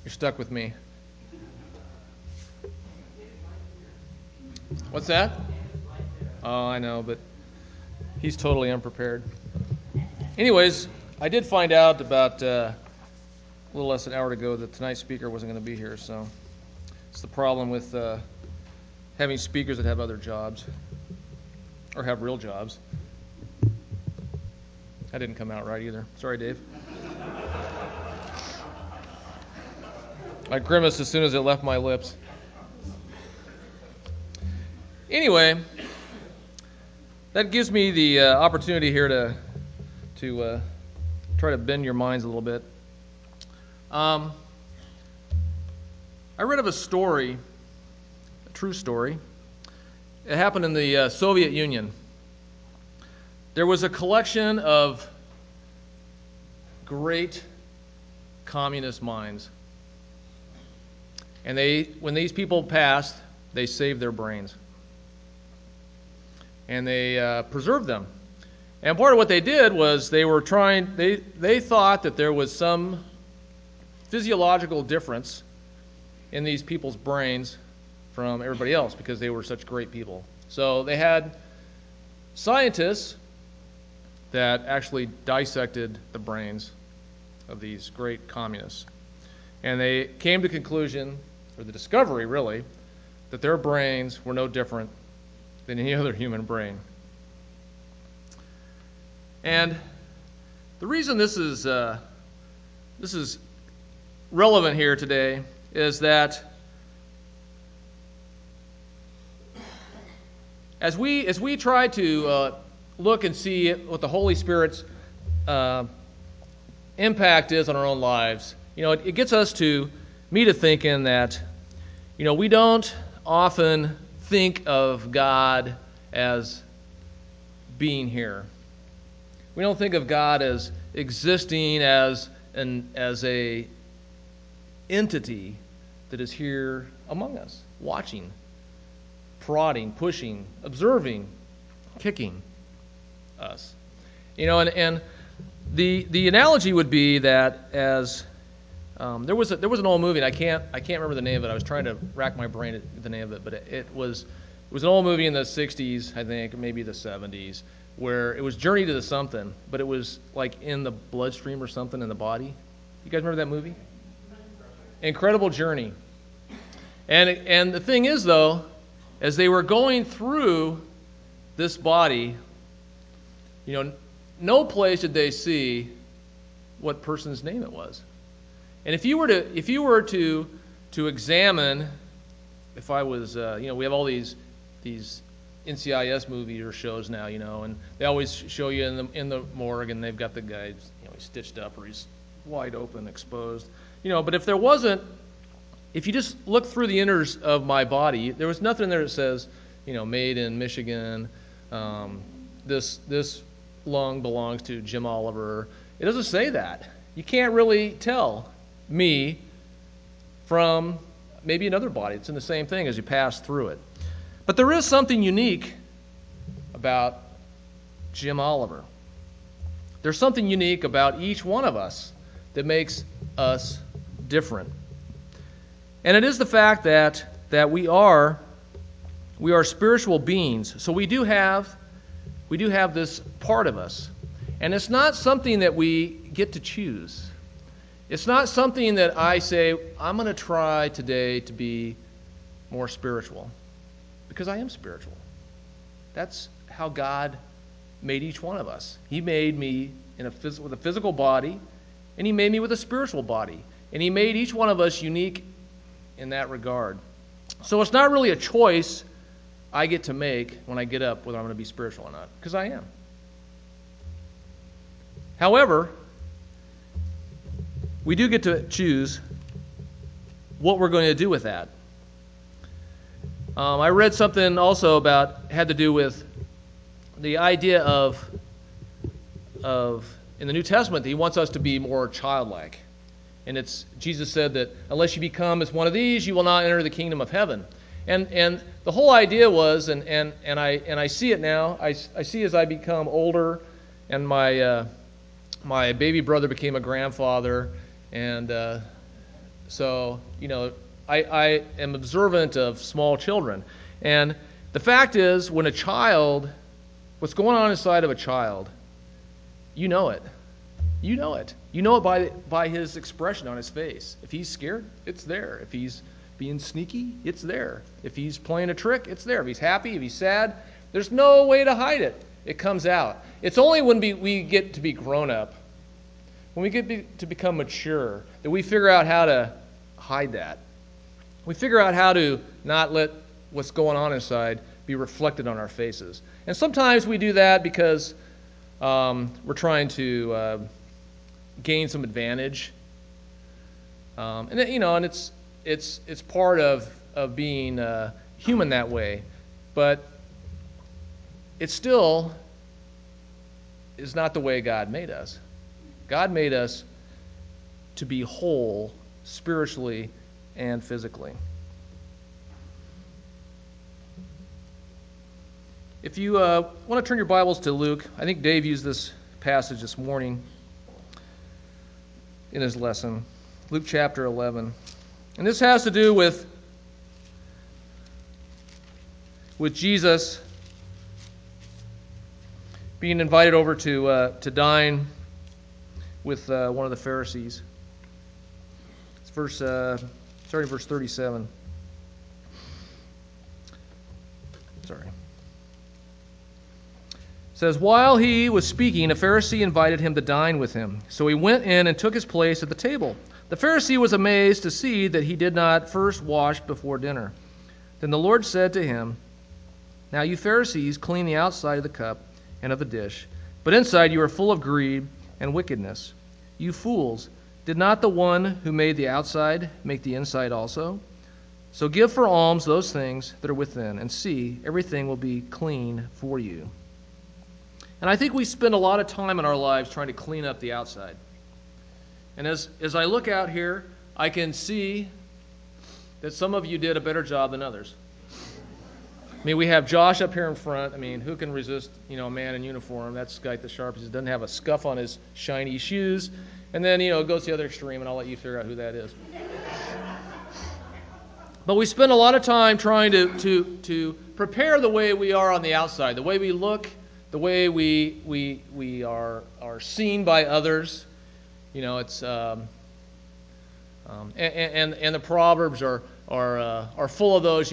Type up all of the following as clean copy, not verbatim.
You're stuck with me. What's that? Oh, I know, but he's totally unprepared. Anyways, I did find out about a little less than an hour ago that tonight's speaker wasn't going to be here, so it's the problem with having speakers that have other jobs or have real jobs. That didn't come out right either. Sorry, Dave. I grimaced as soon as it left my lips. Anyway, that gives me the opportunity here to try to bend your minds a little bit. I read of a story, a true story. It happened in the Soviet Union. There was a collection of great communist minds. And when these people passed, they saved their brains. And they preserved them. And part of what they did was they thought that there was some physiological difference in these people's brains from everybody else because they were such great people. So they had scientists that actually dissected the brains of these great communists. And they came to the conclusion, or the discovery really, that their brains were no different than any other human brain. And the reason this is relevant here today is that as we try to look and see what the Holy Spirit's impact is on our own lives, it gets us to me to thinking that, we don't often think of God as being here. We don't think of God as existing as a entity that is here among us, watching, prodding, pushing, observing, kicking us. And the analogy would be that as there was an old movie, and I can't remember the name of it. I was trying to rack my brain at the name of it, but it was an old movie in the 60s, I think, maybe the 70s, where it was Journey to the something, but it was like in the bloodstream or something in the body. You guys remember that movie? Incredible Journey. And the thing is, though, as they were going through this body, no place did they see what person's name it was. And if you were to examine, if I was, we have all these NCIS movies or shows now, and they always show you in the morgue, and they've got the guy, he's stitched up or he's wide open, exposed, But if you just look through the innards of my body, there was nothing there that says, made in Michigan. This lung belongs to Jim Oliver. It doesn't say that. You can't really tell me from maybe another body. It's in the same thing as you pass through it. But there is something unique about Jim Oliver. There's something unique about each one of us that makes us different. And it is the fact that we are spiritual beings. So we do have this part of us. And it's not something that we get to choose. It's not something that I say, I'm going to try today to be more spiritual. Because I am spiritual. That's how God made each one of us. He made me with a physical body, and He made me with a spiritual body. And He made each one of us unique in that regard. So it's not really a choice I get to make when I get up whether I'm going to be spiritual or not, because I am. However, we do get to choose what we're going to do with that. I read something also had to do with the idea of in the New Testament that He wants us to be more childlike. And Jesus said that unless you become as one of these, you will not enter the kingdom of heaven. And the whole idea was, and I see it now. I see as I become older, and my baby brother became a grandfather, and So, I am observant of small children. And the fact is, when what's going on inside of a child, you know it. You know it. You know it by his expression on his face. If he's scared, it's there. If he's being sneaky, it's there. If he's playing a trick, it's there. If he's happy, if he's sad, there's no way to hide it. It comes out. It's only when we get to be grown up, when we get to become mature, that we figure out how to hide that. We figure out how to not let what's going on inside be reflected on our faces. And sometimes we do that because we're trying to gain some advantage, and it's part of being human that way, but it still is not the way God made us. God made us to be whole spiritually and physically. If you want to turn your Bibles to Luke, I think Dave used this passage this morning in his lesson, Luke chapter 11. And this has to do with Jesus being invited over to dine with one of the Pharisees. It's starting verse 37. Sorry. It says, while he was speaking, a Pharisee invited him to dine with him. So he went in and took his place at the table. The Pharisee was amazed to see that he did not first wash before dinner. Then the Lord said to him, now you Pharisees clean the outside of the cup and of the dish, but inside you are full of greed and wickedness. You fools, did not the one who made the outside make the inside also? So give for alms those things that are within, and see, everything will be clean for you. And I think we spend a lot of time in our lives trying to clean up the outside. And as I look out here, I can see that some of you did a better job than others. I mean, we have Josh up here in front. I mean, who can resist, a man in uniform? That's Skype the Sharpest. He doesn't have a scuff on his shiny shoes. And then, it goes to the other extreme, and I'll let you figure out who that is. But we spend a lot of time trying to prepare the way we are on the outside, the way we look, the way we are seen by others. It's and the Proverbs are full of those.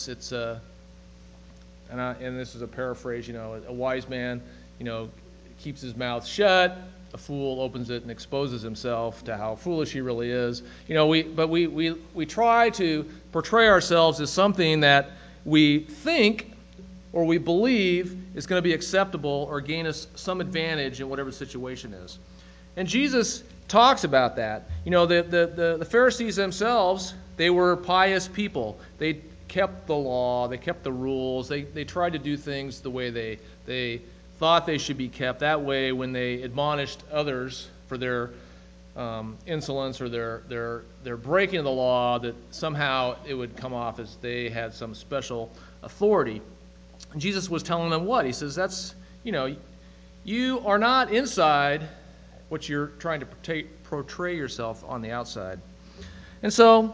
And this is a paraphrase. A wise man, keeps his mouth shut. A fool opens it and exposes himself to how foolish he really is. We try to portray ourselves as something that we think or we believe is going to be acceptable or gain us some advantage in whatever the situation is. And Jesus talks about that. The Pharisees themselves, they were pious people. They kept the law, they kept the rules, they tried to do things the way they thought they should be kept. That way, when they admonished others for their insolence or their breaking of the law, that somehow it would come off as they had some special authority. And Jesus was telling them what? He says, that's, you are not inside what you're trying to portray yourself on the outside. And so,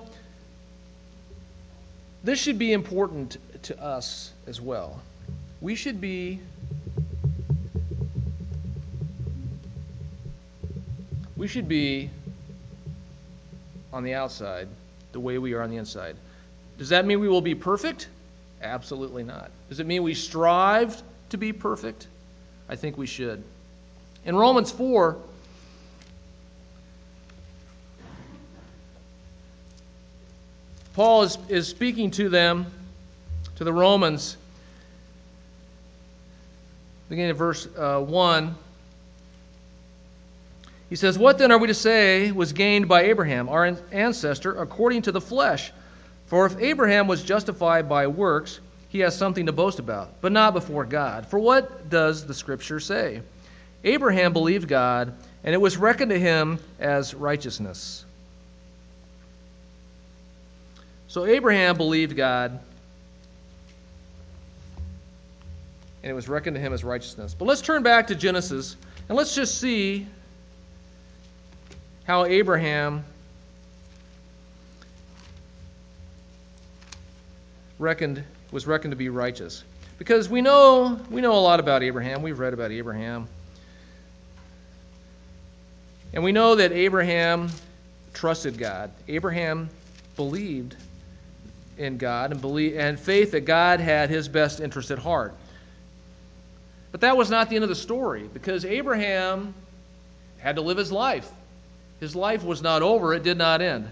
this should be important to us as well. We should be on the outside the way we are on the inside. Does that mean we will be perfect? Absolutely not. Does it mean we strive to be perfect? I think we should. In Romans 4, Paul is speaking to them, to the Romans, beginning of verse 1. He says, what then are we to say was gained by Abraham, our ancestor, according to the flesh? For if Abraham was justified by works, he has something to boast about, but not before God. For what does the Scripture say? Abraham believed God, and it was reckoned to him as righteousness. So Abraham believed God, and it was reckoned to him as righteousness. But let's turn back to Genesis, and let's just see how Abraham was reckoned to be righteous. Because we know a lot about Abraham. We've read about Abraham. And we know that Abraham trusted God. Abraham believed in God and faith that God had his best interest at heart. But that was not the end of the story, because Abraham had to live his life. His life was not over. It did not end.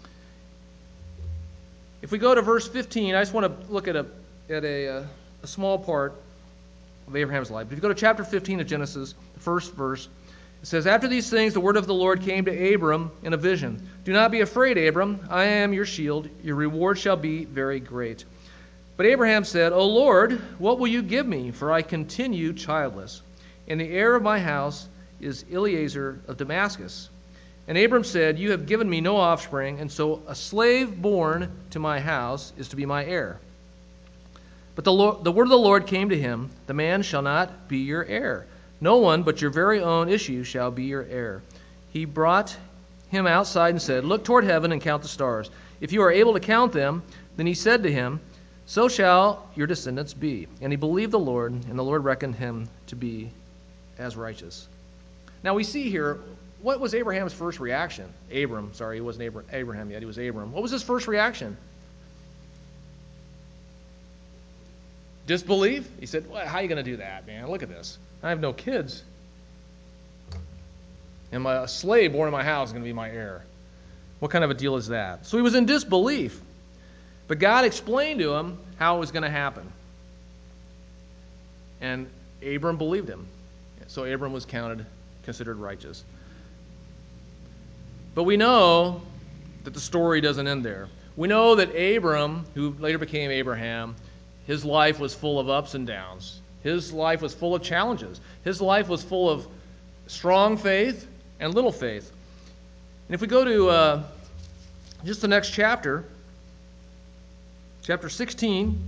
If we go to verse 15, I just want to look at a small part of Abraham's life. If you go to chapter 15 of Genesis, the first verse, it says, "After these things, the word of the Lord came to Abram in a vision. 'Do not be afraid, Abram. I am your shield. Your reward shall be very great.' But Abraham said, 'O Lord, what will you give me? For I continue childless. And the heir of my house is Eliezer of Damascus.' And Abram said, 'You have given me no offspring, and so a slave born to my house is to be my heir.' But the word of the Lord came to him, 'The man shall not be your heir. No one but your very own issue shall be your heir.' He brought him outside and said, 'Look toward heaven and count the stars, if you are able to count them.' Then he said to him, 'So shall your descendants be.' And he believed the Lord, and the Lord reckoned him to be as righteous." Now we see here, what was Abraham's first reaction? He wasn't Abraham yet, he was Abram. What was his first reaction? Disbelief? He said, "Well, how are you going to do that, man? Look at this. I have no kids. And a slave born in my house is going to be my heir. What kind of a deal is that?" So he was in disbelief. But God explained to him how it was going to happen. And Abram believed him. So Abram was considered righteous. But we know that the story doesn't end there. We know that Abram, who later became Abraham, his life was full of ups and downs. His life was full of challenges. His life was full of strong faith and little faith. And if we go to just the next chapter, chapter 16,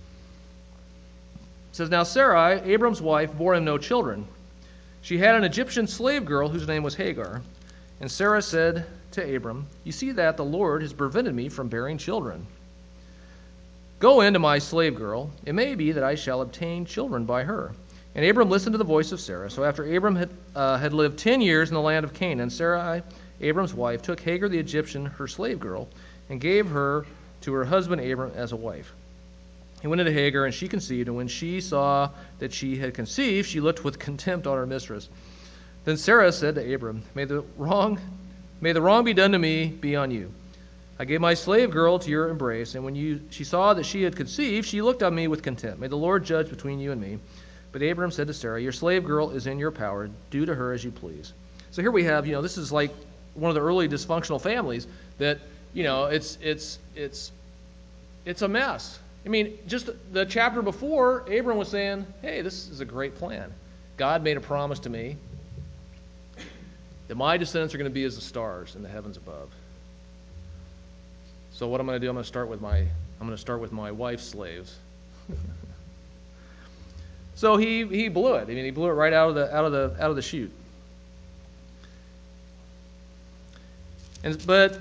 it says, "Now Sarai, Abram's wife, bore him no children. She had an Egyptian slave girl whose name was Hagar. And Sarah said to Abram, 'You see that the Lord has prevented me from bearing children. Go in to my slave girl. It may be that I shall obtain children by her.' And Abram listened to the voice of Sarah. So after Abram had lived 10 years in the land of Canaan, Sarai, Abram's wife, took Hagar the Egyptian, her slave girl, and gave her to her husband Abram as a wife. He went into Hagar, and she conceived. And when she saw that she had conceived, she looked with contempt on her mistress. Then Sarah said to Abram, May the wrong be done to me be on you. I gave my slave girl to your embrace, and when she saw that she had conceived, she looked on me with contempt. May the Lord judge between you and me." But Abram said to Sarah, "Your slave girl is in your power. Do to her as you please." So here we have, this is like one of the early dysfunctional families that, it's a mess. I mean, just the chapter before, Abram was saying, "Hey, this is a great plan. God made a promise to me that my descendants are going to be as the stars in the heavens above. So what I'm going to do, I'm going to start with my wife's slaves." So he blew it. I mean, he blew it right out of the chute. But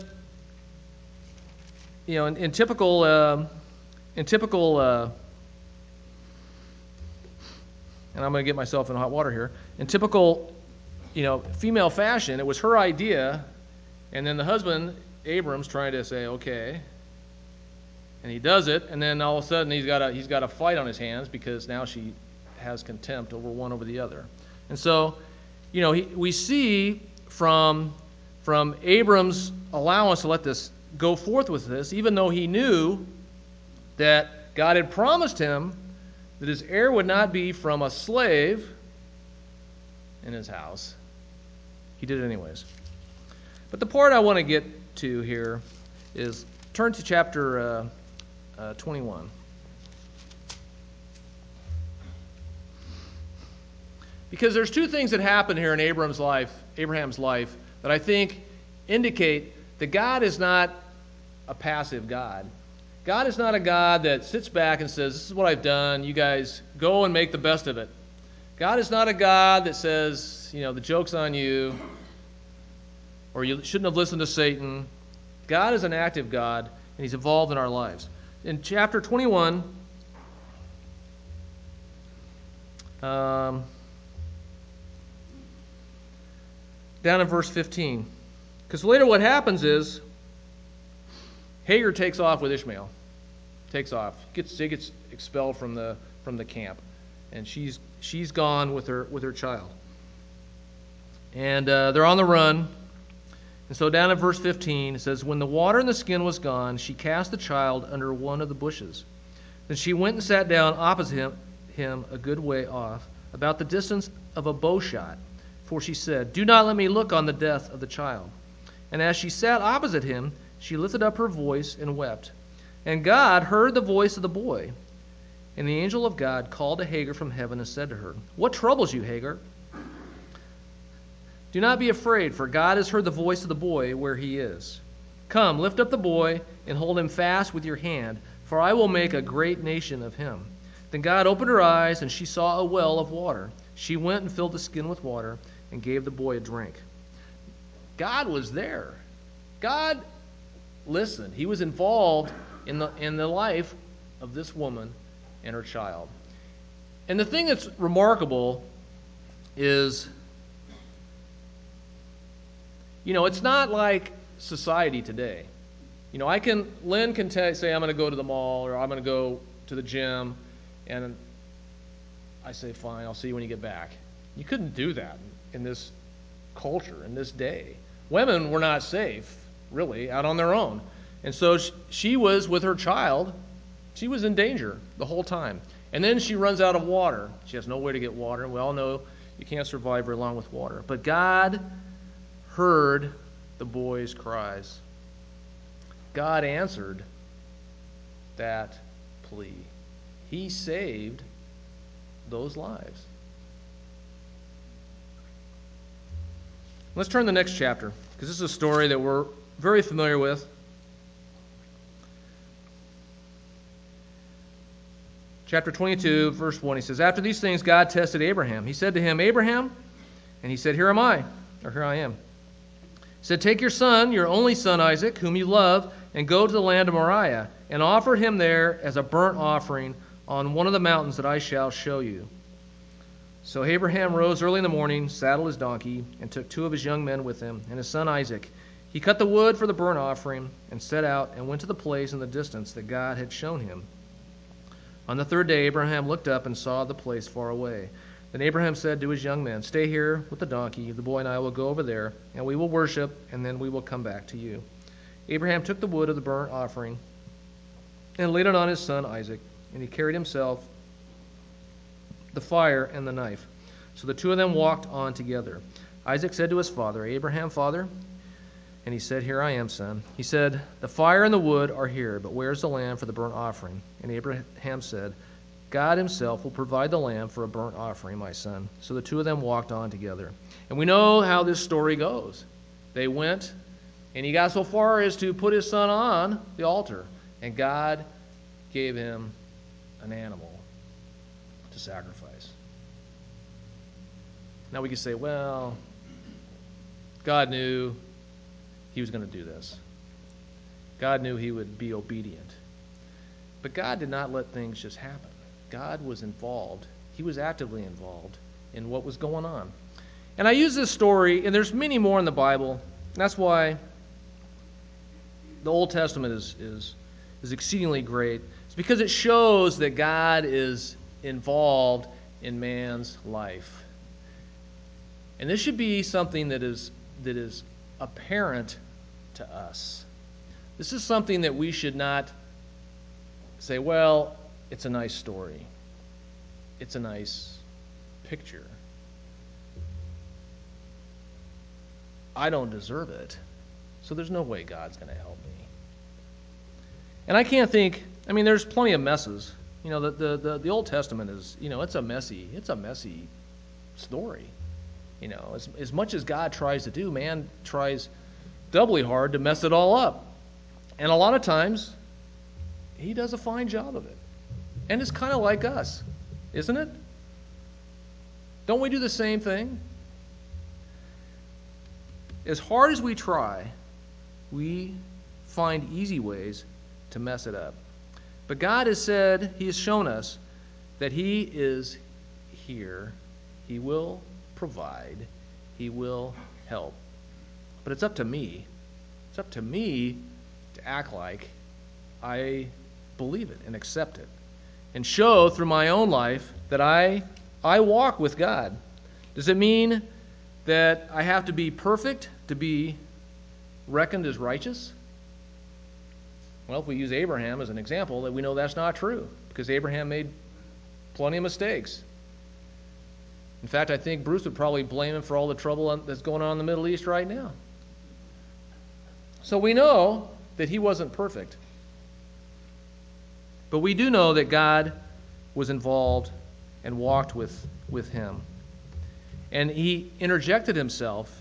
in typical and I'm going to get myself in hot water here. In typical female fashion, it was her idea, and then the husband, Abram's, trying to say, okay, and he does it, and then all of a sudden he's got a fight on his hands because now she has contempt over the other. And so, we see from Abram's allowance to let this go forth with this, even though he knew that God had promised him that his heir would not be from a slave in his house, he did it anyways. But the part I want to get to here is turn to chapter 21. Because there's two things that happen here in Abraham's life that I think indicate that God is not a passive God. God is not a God that sits back and says, "This is what I've done. You guys go and make the best of it." God is not a God that says, "The joke's on you," or "You shouldn't have listened to Satan." God is an active God, and he's involved in our lives. In chapter 21, down in verse 15. Because later what happens is Hagar takes off with Ishmael. Takes off. She gets expelled from the camp. And she's gone with her child. And they're on the run. And so down in verse 15, it says, when the water in the skin was gone, she cast the child under one of the bushes. Then she went and sat down opposite him a good way off, about the distance of a bow shot. For she said, do not let me look on the death of the child. And as she sat opposite him, she lifted up her voice and wept. And God heard the voice of the boy. And the angel of God called to Hagar from heaven and said to her, what troubles you, Hagar? Do not be afraid, for God has heard the voice of the boy where he is. Come, lift up the boy and hold him fast with your hand, for I will make a great nation of him. Then God opened her eyes, and she saw a well of water. She went and filled the skin with water and gave the boy a drink. God was there. God listened. He was involved in the life of this woman and her child. And the thing that's remarkable is, it's not like society today. Lynn can say, I'm going to go to the mall, or I'm going to go to the gym, and I say, fine, I'll see you when you get back. You couldn't do that in this culture, in this day. Women were not safe, really, out on their own. And so she was with her child. She was in danger the whole time. And then she runs out of water. She has nowhere to get water, and we all know you can't survive very long with water. But God heard the boy's cries. God answered that plea. He saved those lives. Let's turn to the next chapter, because this is a story that we're very familiar with. Chapter 22, verse 1, he says, after these things God tested Abraham. He said to him, Abraham, and he said, here am I, or here I am. He said, take your son, your only son Isaac, whom you love, and go to the land of Moriah, and offer him there as a burnt offering on one of the mountains that I shall show you. So Abraham rose early in the morning, saddled his donkey, and took 2 of his young men with him, and his son Isaac. He cut the wood for the burnt offering, and set out, and went to the place in the distance that God had shown him. On the 3rd day Abraham looked up and saw the place far away. Then Abraham said to his young men, stay here with the donkey. The boy and I will go over there, and we will worship, and then we will come back to you. Abraham took the wood of the burnt offering and laid it on his son Isaac, and he carried himself the fire and the knife. So the 2 of them walked on together. Isaac said to his father, Abraham, father? And he said, here I am, son. He said, the fire and the wood are here, but where is the lamb for the burnt offering? And Abraham said, God himself will provide the lamb for a burnt offering, my son. So the 2 of them walked on together. And we know how this story goes. They went, and he got so far as to put his son on the altar. And God gave him an animal to sacrifice. Now we can say, well, God knew he was going to do this. God knew he would be obedient. But God did not let things just happen. God was involved. He was actively involved in what was going on. And I use this story, and there's many more in the Bible. That's why the Old Testament is exceedingly great. It's because it shows that God is involved in man's life. And this should be something that is apparent to us. This is something that we should not say, well, it's a nice story. It's a nice picture. I don't deserve it, so there's no way God's going to help me. And I can't think, there's plenty of messes. The Old Testament is, it's a messy story. As much as God tries to do, man tries doubly hard to mess it all up. And a lot of times, he does a fine job of it. And it's kind of like us, isn't it? Don't we do the same thing? As hard as we try, we find easy ways to mess it up. But God has said, He has shown us that He is here. He will provide. He will help. But it's up to me. It's up to me to act like I believe it and accept it and show through my own life that I walk with God. Does it mean that I have to be perfect to be reckoned as righteous? Well, if we use Abraham as an example, that we know that's not true, because Abraham made plenty of mistakes. In fact, I think Bruce would probably blame him for all the trouble that's going on in the Middle East right now. So we know that he wasn't perfect. But we do know that God was involved and walked with him. And he interjected himself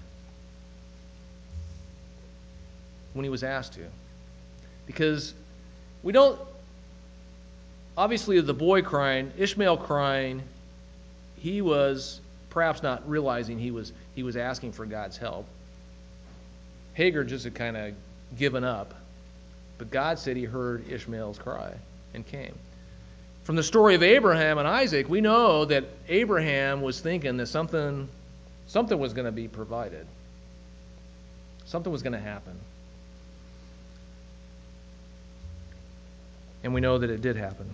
when he was asked to. Because we don't, obviously the boy crying, Ishmael crying, he was perhaps not realizing he was asking for God's help. Hagar just had kind of given up. But God said he heard Ishmael's cry and came. From the story of Abraham and Isaac, we know that Abraham was thinking that something was going to be provided. Something was going to happen. And we know that it did happen.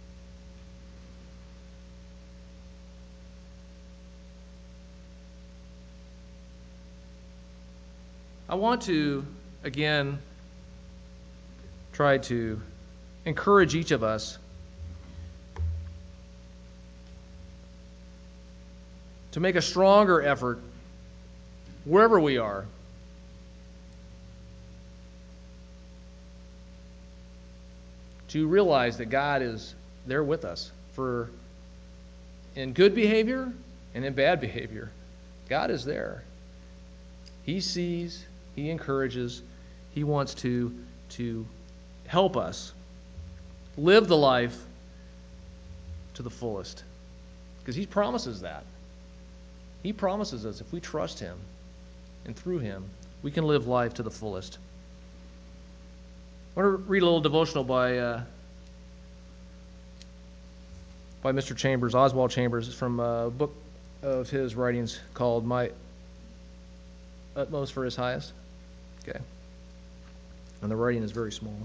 I want to, again, try to encourage each of us to make a stronger effort wherever we are to realize that God is there with us in good behavior and in bad behavior. God is there. He sees, He encourages, He wants to help us live the life to the fullest. Because He promises that. He promises us if we trust Him and through Him, we can live life to the fullest. I want to read a little devotional by Mr. Chambers, Oswald Chambers. It's from a book of his writings called My Utmost for His Highest. Okay. And the writing is very small.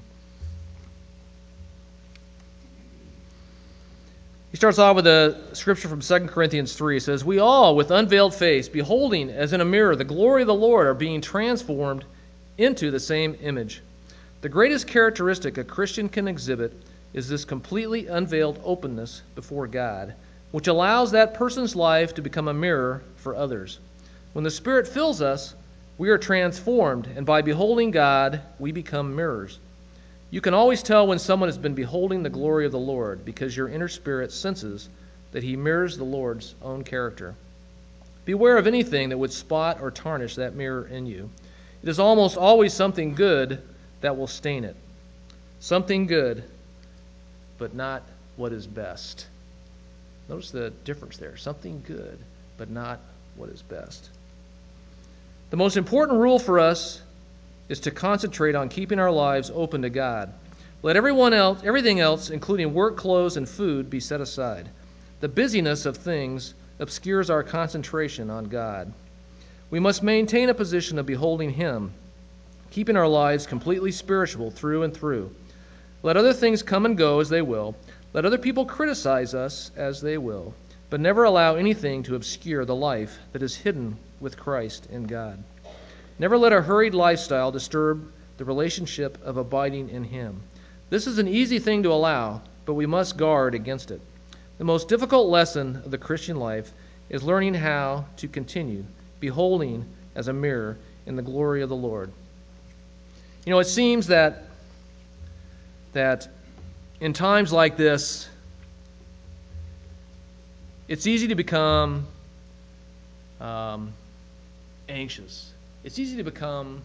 He starts off with a scripture from 2 Corinthians 3. It says, "We all, with unveiled face, beholding as in a mirror the glory of the Lord, are being transformed into the same image." The greatest characteristic a Christian can exhibit is this completely unveiled openness before God, which allows that person's life to become a mirror for others. When the Spirit fills us, we are transformed, and by beholding God, we become mirrors. You can always tell when someone has been beholding the glory of the Lord, because your inner spirit senses that he mirrors the Lord's own character. Beware of anything that would spot or tarnish that mirror in you. It is almost always something good that will stain it. Something good, but not what is best. Notice the difference there. Something good, but not what is best. The most important rule for us is to concentrate on keeping our lives open to God. Let everything else, including work, clothes, and food, be set aside. The busyness of things obscures our concentration on God. We must maintain a position of beholding Him, keeping our lives completely spiritual through and through. Let other things come and go as they will. Let other people criticize us as they will. But never allow anything to obscure the life that is hidden with Christ in God. Never let a hurried lifestyle disturb the relationship of abiding in Him. This is an easy thing to allow, but we must guard against it. The most difficult lesson of the Christian life is learning how to continue beholding as a mirror in the glory of the Lord. You know, it seems that in times like this, it's easy to become anxious. It's easy to become,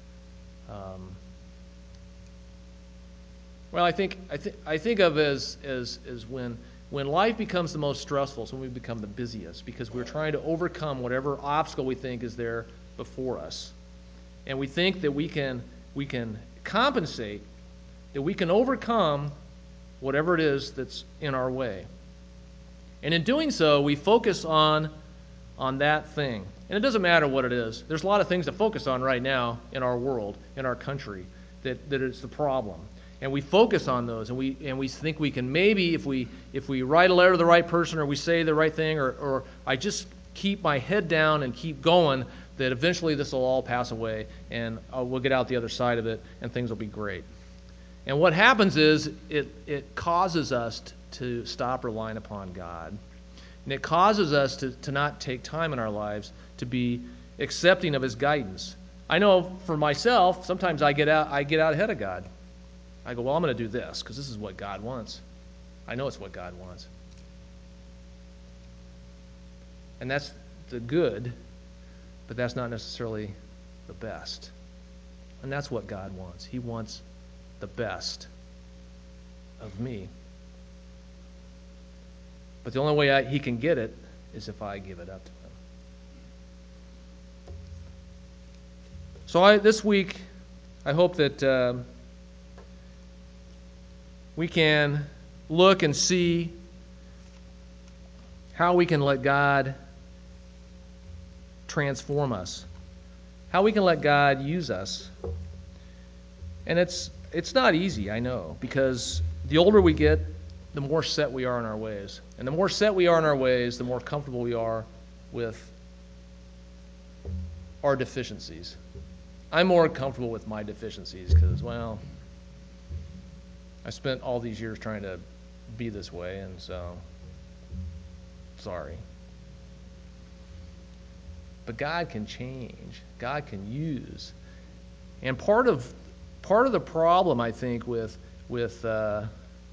I think of as when life becomes the most stressful, it's when we become the busiest, because we're trying to overcome whatever obstacle we think is there before us. And we think that we can compensate, that we can overcome whatever it is that's in our way. And in doing so, we focus on that thing. And it doesn't matter what it is. There's a lot of things to focus on right now in our world, in our country, that is the problem. And we focus on those, and we think we can maybe, if we write a letter to the right person, or we say the right thing, or I just keep my head down and keep going, that eventually this will all pass away, and we'll get out the other side of it, and things will be great. And what happens is it causes us to stop relying upon God. And it causes us to not take time in our lives to be accepting of His guidance. I know for myself, sometimes I get out ahead of God. I go, well, I'm going to do this because this is what God wants. I know it's what God wants. And that's the good, but that's not necessarily the best. And that's what God wants. He wants the best of me. But the only way He can get it is if I give it up to Him. So this week, I hope that we can look and see how we can let God transform us, how we can let God use us. And it's not easy, I know, because the older we get, the more set we are in our ways. And the more set we are in our ways, the more comfortable we are with our deficiencies. I'm more comfortable with my deficiencies because, well, I spent all these years trying to be this way, and so, sorry. But God can change. God can use. And part of the problem, I think, with a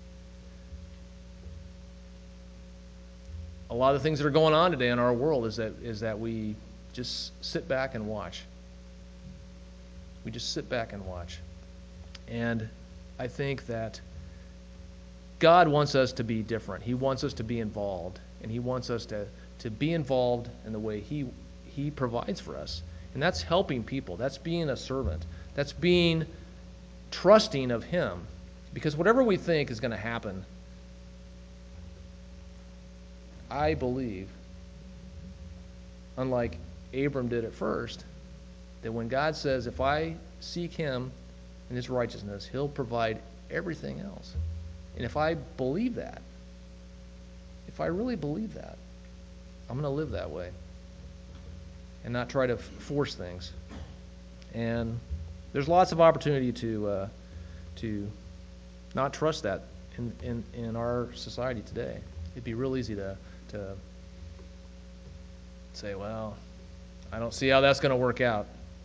lot of the things that are going on today in our world is that we just sit back and watch. We just sit back and watch. And I think that God wants us to be different. He wants us to be involved. And He wants us to be involved in the way He provides for us. And that's helping people. That's being a servant. That's being trusting of Him. Because whatever we think is going to happen, I believe, unlike Abram did at first, that when God says, if I seek Him and His righteousness, He'll provide everything else. And if I believe that, if I really believe that, I'm going to live that way and not try to force things. And there's lots of opportunity to not trust that in our society today. It'd be real easy to say, well, I don't see how that's going to work out.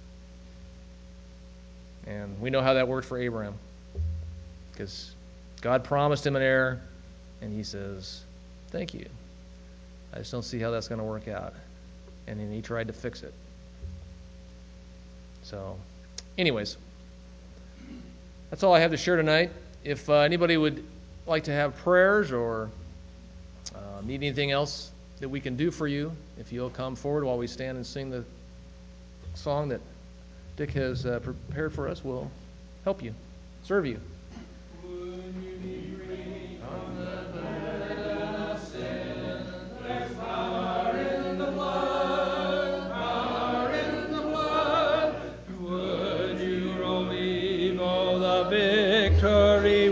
And we know how that worked for Abraham, because God promised him an heir, and he says, thank you. I just don't see how that's going to work out. And then he tried to fix it. So, anyways, that's all I have to share tonight. If anybody would like to have prayers or need anything else that we can do for you, if you'll come forward while we stand and sing the song that Dick has prepared for us, we'll help you, serve you.